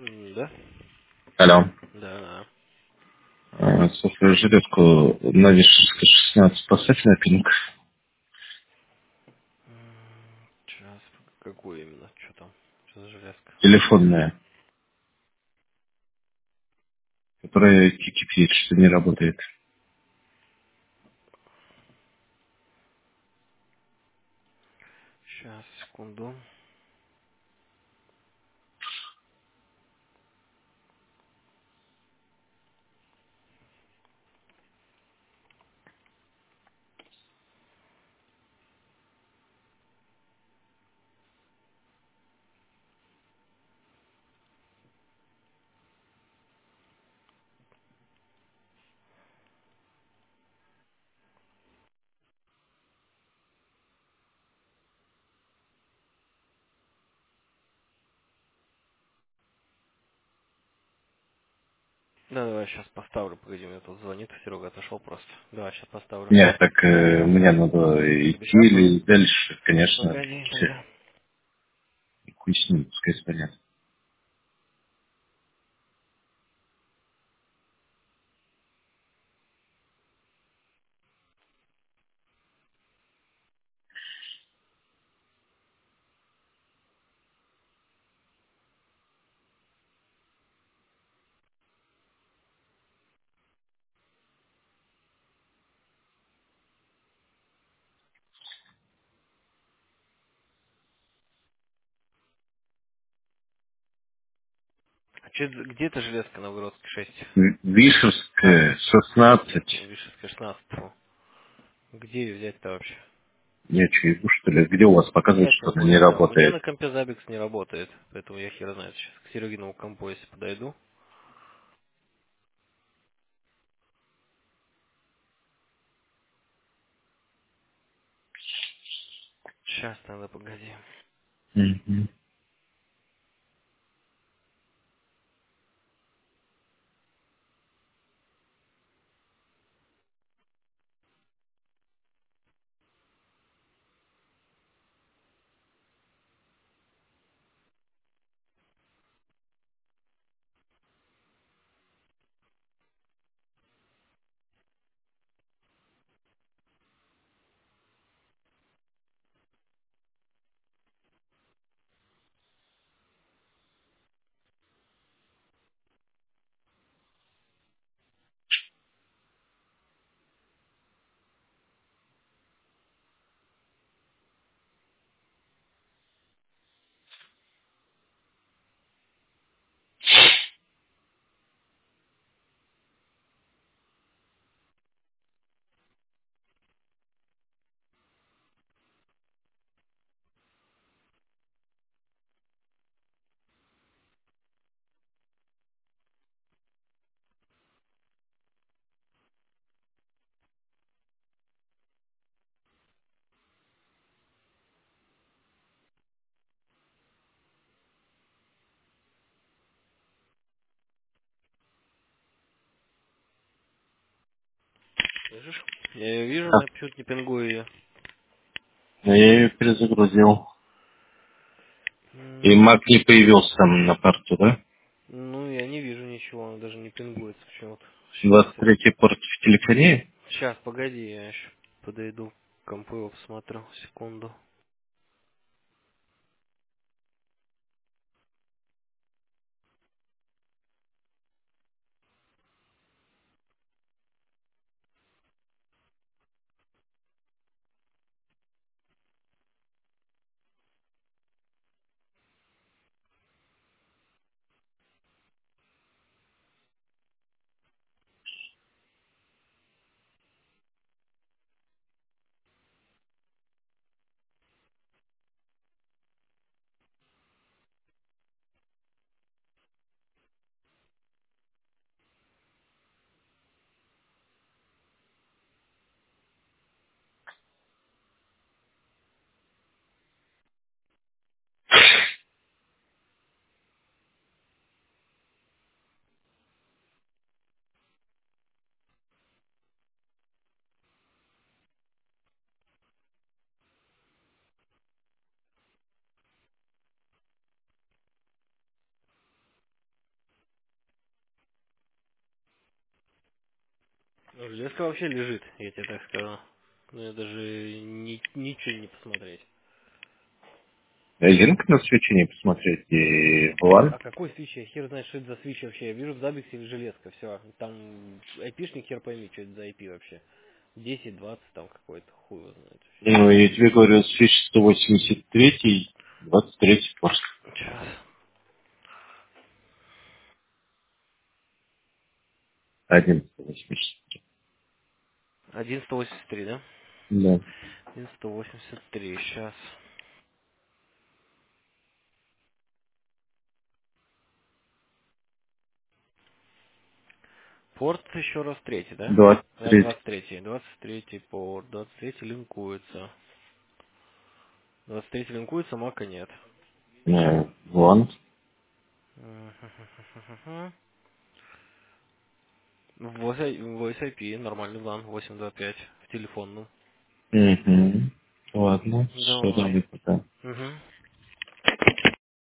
Да? Алло. Да, да. Слушай, жилетку на Вишерской 16 поставь на пинг. Сейчас, какую именно? Что там? Что за железка? Телефонная, которая кипит, что не работает. Сейчас, секунду. Да, давай сейчас поставлю. Погоди, мне тут звонит. Серега отошел просто. Давай, сейчас поставлю. Нет, так мне надо Тебе идти сейчас звонит? или дальше, конечно. Погоди Все, тогда. хуй с ним, пускай звонят. А где эта железка на Новгородской 6? Вишерская 16. Вишевская 16. Фу. Где ее взять-то вообще? Я что, ебу, что ли? Где у вас показывает, Я тебя что она не понял. У меня на работает? компе Забикс не работает. Поэтому я хер знает. Сейчас к Серегиному компу если подойду. Сейчас надо, погоди. Мгм. Слышишь? Я ее вижу, А, но я почему-то не пингую ее. я ее перезагрузил. И М, Мак не появился там на карту, да? Ну, я не вижу ничего, он даже не пингуется почему-то. Сейчас, 23-й порт в телефонии? сейчас, погоди, я еще подойду к компу его посмотрю. Секунду. Ну, железка вообще лежит, я тебе так скажу. Ну, я даже ничего не посмотреть. Линк на свечение посмотреть и вуаль. А какой свич? Я хер знает, что это за свич вообще. Я вижу в Забиксе железка, все. Там айпишник хер пойми, что это за IP вообще. 10, 20 там какой-то, хуй его знает вообще. Ну, я тебе говорю, свеч 183, 23 порт. Сейчас. 183. 1183, да? Да. 1183, сейчас. Порт еще раз третий, да? А, 23. 23. 23 порт. 23 линкуется. 23 линкуется, мака нет. Вон. Voice IP, нормальный LAN, 825 в телефонном. Угу. Ладно, что там Давай. пока. Угу.